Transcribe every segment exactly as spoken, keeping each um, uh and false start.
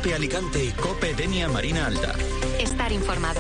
COPE Alicante y COPE Denia Marina Alta. Estar informado.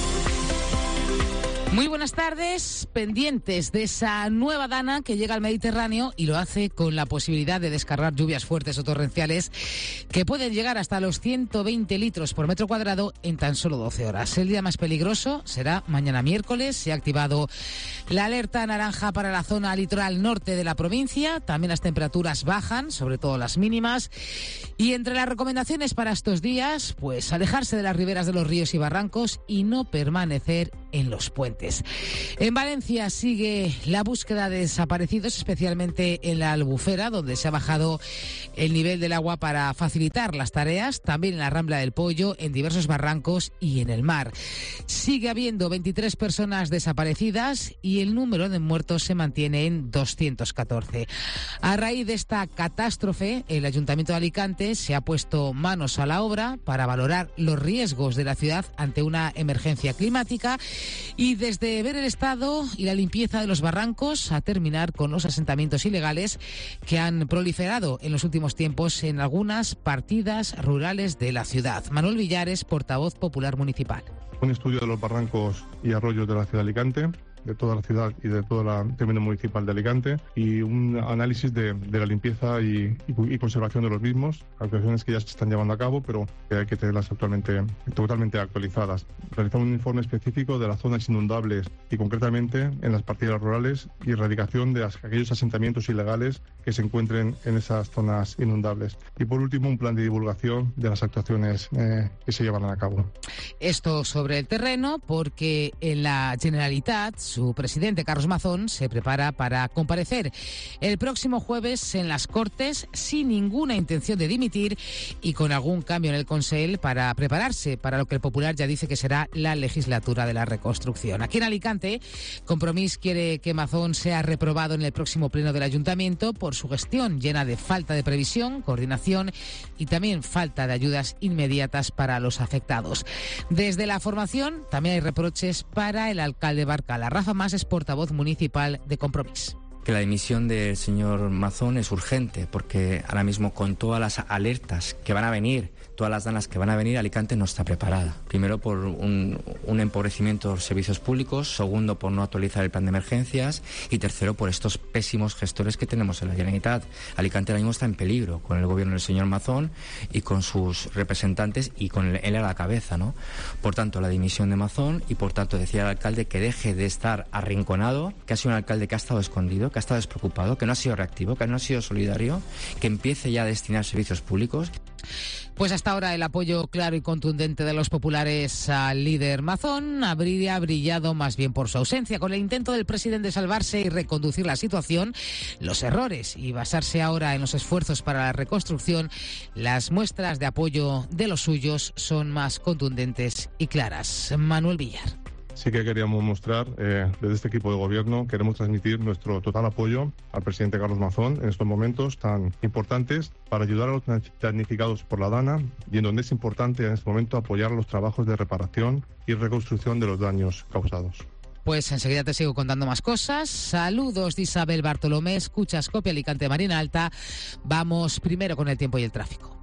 Muy buenas tardes, pendientes de esa nueva dana que llega al Mediterráneo y lo hace con la posibilidad de descargar lluvias fuertes o torrenciales que pueden llegar hasta los ciento veinte litros por metro cuadrado en tan solo doce horas. El día más peligroso será mañana miércoles. Se ha activado la alerta naranja para la zona litoral norte de la provincia. También las temperaturas bajan, sobre todo las mínimas. Y entre las recomendaciones para estos días, pues alejarse de las riberas de los ríos y barrancos y no permanecer en los puentes. En Valencia sigue la búsqueda de desaparecidos, especialmente en la Albufera, donde se ha bajado el nivel del agua para facilitar las tareas, también en la Rambla del Pollo, en diversos barrancos y en el mar. Sigue habiendo veintitrés personas desaparecidas y el número de muertos se mantiene en doscientos catorce. A raíz de esta catástrofe, el Ayuntamiento de Alicante se ha puesto manos a la obra para valorar los riesgos de la ciudad ante una emergencia climática y desde ver el estado y la limpieza de los barrancos a terminar con los asentamientos ilegales que han proliferado en los últimos tiempos en algunas partidas rurales de la ciudad. Manuel Villares, portavoz popular municipal. Un estudio de los barrancos y arroyos de la ciudad de Alicante, de toda la ciudad y de todo el término municipal de Alicante, y un análisis de, de la limpieza y, y, y conservación de los mismos, actuaciones que ya se están llevando a cabo, pero que hay que tenerlas actualmente totalmente actualizadas. Realizamos un informe específico de las zonas inundables y concretamente en las partidas rurales y erradicación de las, aquellos asentamientos ilegales que se encuentren en esas zonas inundables. Y por último, un plan de divulgación de las actuaciones eh, que se llevan a cabo. Esto sobre el terreno, porque en la Generalitat su presidente, Carlos Mazón, se prepara para comparecer el próximo jueves en las Cortes sin ninguna intención de dimitir y con algún cambio en el Consell para prepararse para lo que el Popular ya dice que será la legislatura de la reconstrucción. Aquí en Alicante, Compromís quiere que Mazón sea reprobado en el próximo pleno del Ayuntamiento por su gestión llena de falta de previsión, coordinación y también falta de ayudas inmediatas para los afectados. Desde la formación también hay reproches para el alcalde Barcala. Rafa Mas es portavoz municipal de Compromís. Que la dimisión del señor Mazón es urgente porque ahora mismo con todas las alertas que van a venir, todas las danas que van a venir, Alicante no está preparada. Primero por un, un empobrecimiento de los servicios públicos, segundo por no actualizar el plan de emergencias y tercero por estos pésimos gestores que tenemos en la Generalitat. Alicante ahora mismo está en peligro con el gobierno del señor Mazón y con sus representantes y con él a la cabeza, ¿no? Por tanto, la dimisión de Mazón y por tanto decir al alcalde que deje de estar arrinconado, que ha sido un alcalde que ha estado escondido, que ha estado despreocupado, que no ha sido reactivo, que no ha sido solidario, que empiece ya a destinar servicios públicos. Pues hasta ahora el apoyo claro y contundente de los populares al líder Mazón habría brillado más bien por su ausencia. Con el intento del presidente de salvarse y reconducir la situación, los errores y basarse ahora en los esfuerzos para la reconstrucción, las muestras de apoyo de los suyos son más contundentes y claras. Manuel Villar. Sí que queríamos mostrar, eh, desde este equipo de gobierno, queremos transmitir nuestro total apoyo al presidente Carlos Mazón en estos momentos tan importantes para ayudar a los damnificados por la dana y en donde es importante en este momento apoyar los trabajos de reparación y reconstrucción de los daños causados. Pues enseguida te sigo contando más cosas. Saludos de Isabel Bartolomé, escuchas COPE Alicante Marina Alta. Vamos primero con el tiempo y el tráfico.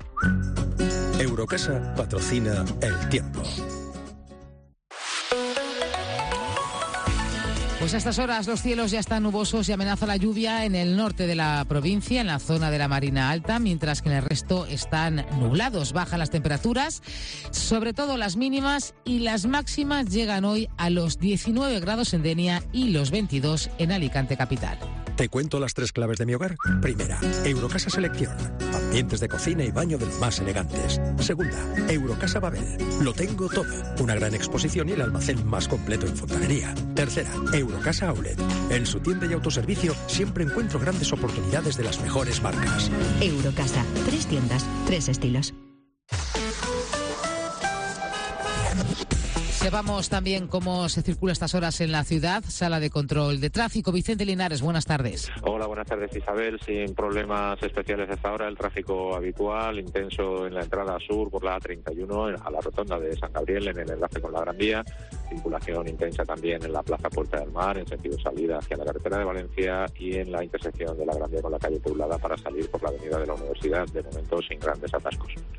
Eurocasa patrocina el tiempo. Pues a estas horas los cielos ya están nubosos y amenaza la lluvia en el norte de la provincia, en la zona de la Marina Alta, mientras que en el resto están nublados. Bajan las temperaturas, sobre todo las mínimas, y las máximas llegan hoy a los diecinueve grados en Denia y los veintidós en Alicante capital. Te cuento las tres claves de mi hogar. Primera, Eurocasa Selección. Ambientes de cocina y baño de los más elegantes. Segunda, Eurocasa Babel. Lo tengo todo. Una gran exposición y el almacén más completo en fontanería. Tercera, Eurocasa Outlet. En su tienda y autoservicio siempre encuentro grandes oportunidades de las mejores marcas. Eurocasa. Tres tiendas, tres estilos. Sepamos también cómo se circula estas horas en la ciudad. Sala de control de tráfico. Vicente Linares, buenas tardes. Hola, buenas tardes, Isabel. Sin problemas especiales hasta ahora, el tráfico habitual, intenso en la entrada sur por la A treinta y uno, a la rotonda de San Gabriel, en el enlace con la Gran Vía. Circulación intensa también en la Plaza Puerta del Mar, en sentido salida hacia la carretera de Valencia, y en la intersección de la Gran Vía con la calle Teulada para salir por la avenida de la Universidad, de momento sin grandes atascos.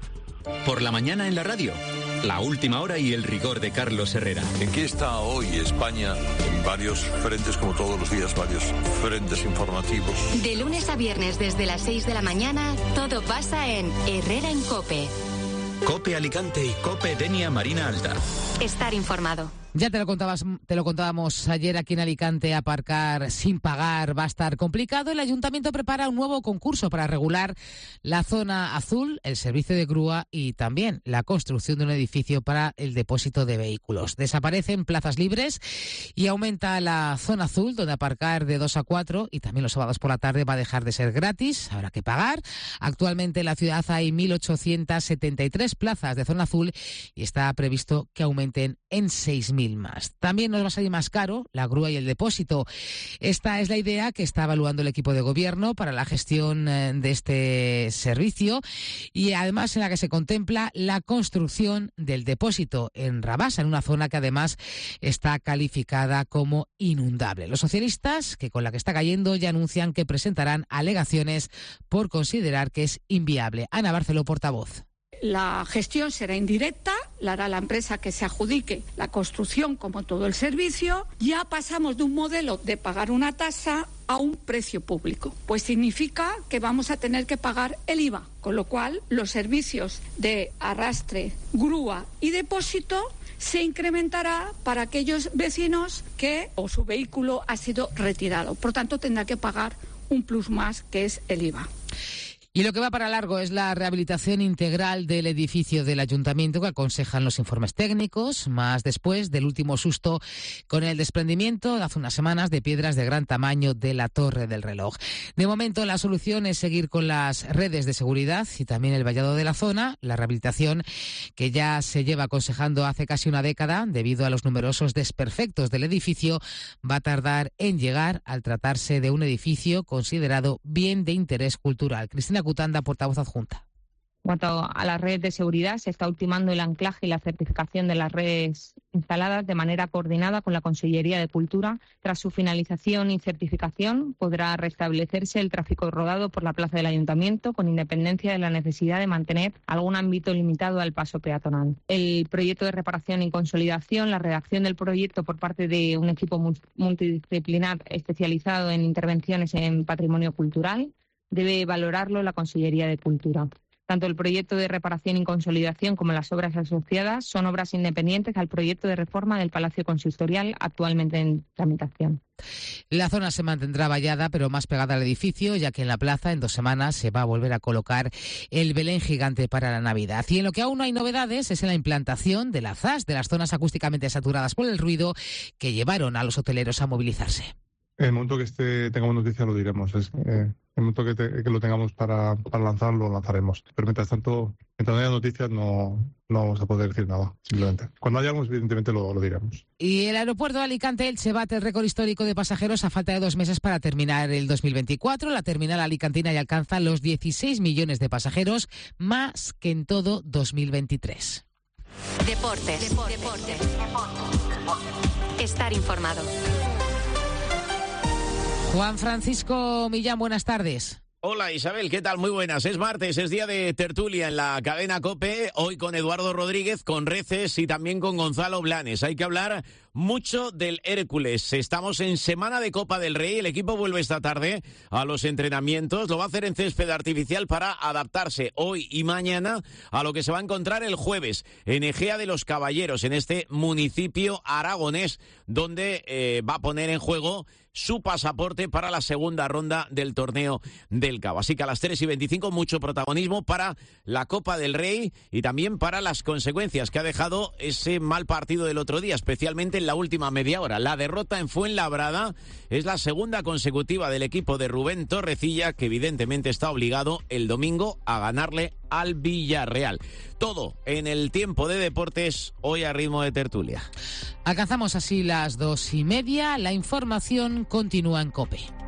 Por la mañana en la radio. La última hora y el rigor de Carlos Herrera. ¿En qué está hoy España? En varios frentes, como todos los días, varios frentes informativos. De lunes a viernes desde las seis de la mañana, todo pasa en Herrera en COPE. COPE Alicante y COPE Denia Marina Alta. Estar informado. Ya te lo contabas, te lo contábamos ayer aquí en Alicante, aparcar sin pagar va a estar complicado. El Ayuntamiento prepara un nuevo concurso para regular la zona azul, el servicio de grúa y también la construcción de un edificio para el depósito de vehículos. Desaparecen plazas libres y aumenta la zona azul, donde aparcar de dos a cuatro y también los sábados por la tarde va a dejar de ser gratis, habrá que pagar. Actualmente en la ciudad hay mil ochocientas setenta y tres plazas de zona azul y está previsto que aumenten en seis mil más. También nos va a salir más caro la grúa y el depósito. Esta es la idea que está evaluando el equipo de gobierno para la gestión de este servicio y además en la que se contempla la construcción del depósito en Rabasa, en una zona que además está calificada como inundable. Los socialistas, que con la que está cayendo, ya anuncian que presentarán alegaciones por considerar que es inviable. Ana Barceló, portavoz. La gestión será indirecta, la hará la empresa que se adjudique la construcción como todo el servicio. Ya pasamos de un modelo de pagar una tasa a un precio público. Pues significa que vamos a tener que pagar el I V A, con lo cual los servicios de arrastre, grúa y depósito se incrementará para aquellos vecinos que o su vehículo ha sido retirado. Por tanto, tendrá que pagar un plus más, que es el I V A. Y lo que va para largo es la rehabilitación integral del edificio del Ayuntamiento, que aconsejan los informes técnicos, más después del último susto con el desprendimiento de hace unas semanas de piedras de gran tamaño de la Torre del Reloj. De momento, la solución es seguir con las redes de seguridad y también el vallado de la zona. La rehabilitación, que ya se lleva aconsejando hace casi una década, debido a los numerosos desperfectos del edificio, va a tardar en llegar al tratarse de un edificio considerado bien de interés cultural. Cristina Cutanda, portavoz adjunta. En cuanto a las redes de seguridad, se está ultimando el anclaje y la certificación de las redes instaladas de manera coordinada con la Consellería de Cultura. Tras su finalización y certificación, podrá restablecerse el tráfico rodado por la plaza del Ayuntamiento, con independencia de la necesidad de mantener algún ámbito limitado al paso peatonal. El proyecto de reparación y consolidación, la redacción del proyecto por parte de un equipo multidisciplinar especializado en intervenciones en patrimonio cultural, debe valorarlo la Consellería de Cultura. Tanto el proyecto de reparación y consolidación como las obras asociadas son obras independientes al proyecto de reforma del Palacio Consistorial, actualmente en tramitación. La zona se mantendrá vallada, pero más pegada al edificio, ya que en la plaza en dos semanas se va a volver a colocar el Belén gigante para la Navidad. Y en lo que aún no hay novedades es en la implantación de la Z A S, de las zonas acústicamente saturadas por el ruido, que llevaron a los hoteleros a movilizarse. En el momento que esté, tengamos noticias lo diremos. Es, eh, en el momento que, te, que lo tengamos para, para lanzar, lo lanzaremos. Pero mientras tanto, mientras no haya noticias, no, no vamos a poder decir nada, simplemente. Cuando hayamos, evidentemente, lo, lo diremos. Y el aeropuerto de Alicante-Elche bate el récord histórico de pasajeros a falta de dos meses para terminar el dos mil veinticuatro. La terminal alicantina ya alcanza los dieciséis millones de pasajeros, más que en todo dos mil veintitrés. Deportes. Deportes. Deportes. Estar informado. Juan Francisco Millán, buenas tardes. Hola Isabel, ¿qué tal? Muy buenas. Es martes, es día de tertulia en la cadena COPE, hoy con Eduardo Rodríguez, con Reces y también con Gonzalo Blanes. Hay que hablar mucho del Hércules. Estamos en semana de Copa del Rey, el equipo vuelve esta tarde a los entrenamientos, lo va a hacer en césped artificial para adaptarse hoy y mañana a lo que se va a encontrar el jueves en Ejea de los Caballeros, en este municipio aragonés, donde eh, va a poner en juego su pasaporte para la segunda ronda del torneo del Cabo. Así que a las tres y veinticinco mucho protagonismo para la Copa del Rey y también para las consecuencias que ha dejado ese mal partido del otro día, especialmente en la última media hora. La derrota en Fuenlabrada es la segunda consecutiva del equipo de Rubén Torrecilla, que evidentemente está obligado el domingo a ganarle al Villarreal. Todo en el tiempo de deportes, hoy a ritmo de tertulia. Alcanzamos así las dos y media. La información continúa en COPE.